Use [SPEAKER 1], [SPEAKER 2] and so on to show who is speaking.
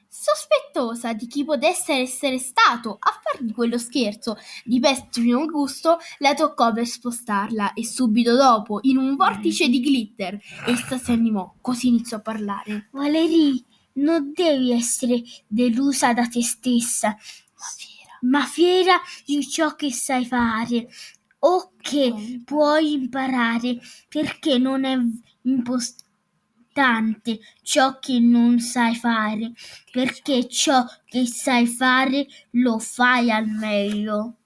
[SPEAKER 1] Sospettosa di chi potesse essere stato a fargli quello scherzo di pessimo gusto, la toccò per spostarla e subito dopo, in un vortice di glitter, essa si animò, così iniziò a parlare.
[SPEAKER 2] Valerie, non devi essere delusa da te stessa, ma fiera di ciò che sai fare o che puoi imparare, perché non è importante ciò che non sai fare, perché ciò che sai fare lo fai al meglio.